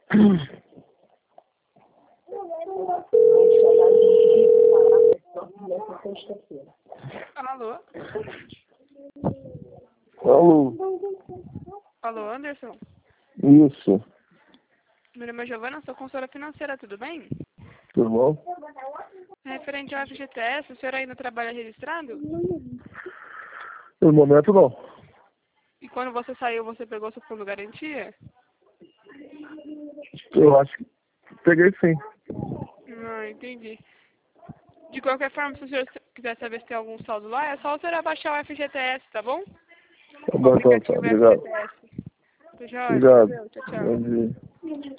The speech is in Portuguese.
Alô? Alô? Alô, Anderson? Isso. Meu nome é Giovana, sou consultora financeira, tudo bem? Tudo bom? Referente ao FGTS, o senhor ainda trabalha registrado? No momento não. E quando você saiu, você pegou seu fundo garantia? Eu acho que peguei sim. Entendi. De qualquer forma, se o senhor quiser saber se tem algum saldo lá, é só o senhor abaixar o FGTS, tá bom? Tá O bom então, tá. aplicativo Obrigado. FGTS. Tá joia? Obrigado. Valeu, tchau, tchau. Bom dia.